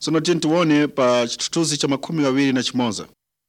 Sono tione pa chitutuzi cha 21.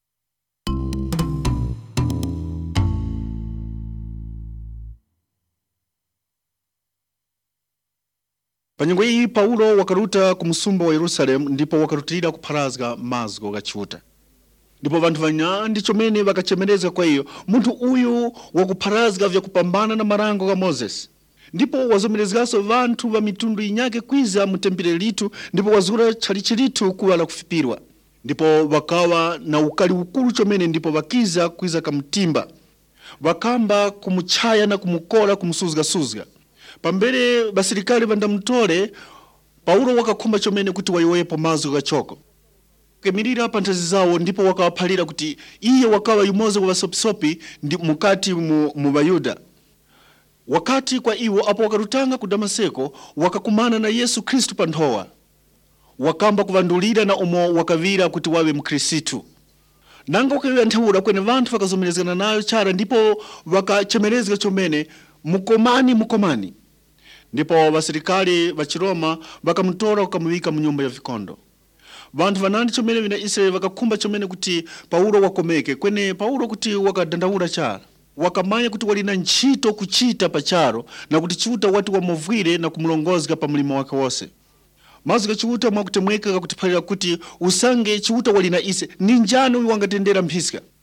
Panyengo hii Paulo wakaruta kumusumba wa Yerusalemu ndipo wakarutirira kupharazga mazgo gachiuta. Ndipo vantu vanyandi chomene vakachemereza kwa hiyo muntu uyu wakupharazga vya kupambana na marango ga Moses. Ndipo wazomerezgaso vantu va mitundu inyake kwiza mutembere litu ndipo wazura chalichilitu kuwala kufipirwa. Ndipo wakawa na ukali ukulu chomene ndipo vakiza kwiza kamtimba. Vakamba kumuchaya na kumukola kumusuzga. Pambere basirikali vandamutole Paulo wakakhumba chomene kuti wayowepo mazgo gachoko. Kemirira pantazi zawo ndipo wakawaphalira kuti iye wakawa yumoze wa sopisopi ndi mukati mu Bayuda. Wakati kwa iwo apo wakarutanga ku Damaseko wakakumana na Yesu Kristu panthowa. Wakamba kuvandulira na umo wakavira kuti wawe mkristu. Nanga ukawiwa nthawura kwene vantu vakazomerezana nayo chara ndipo wakachemerezga chomene mukomani. Ndipo basirikali va Chiroma vakamutora wakamuwika mu nyumba ya vikondo. Vantu vanandi chomene vina Israeli vakakhumba chomene kuti Paulo wakomeke kwene Paulo kuti wakadandaula chara. Wakamanya kuti walina ntchito kuchita pacharo na kuti chiuta wati wamuvwire na kumulongozga pa mulimo wake wose. Mazga chiuta mwakutemweka kakutiphalira kuti usange chiuta walina ise ninjani uyu wangatendera mphiska.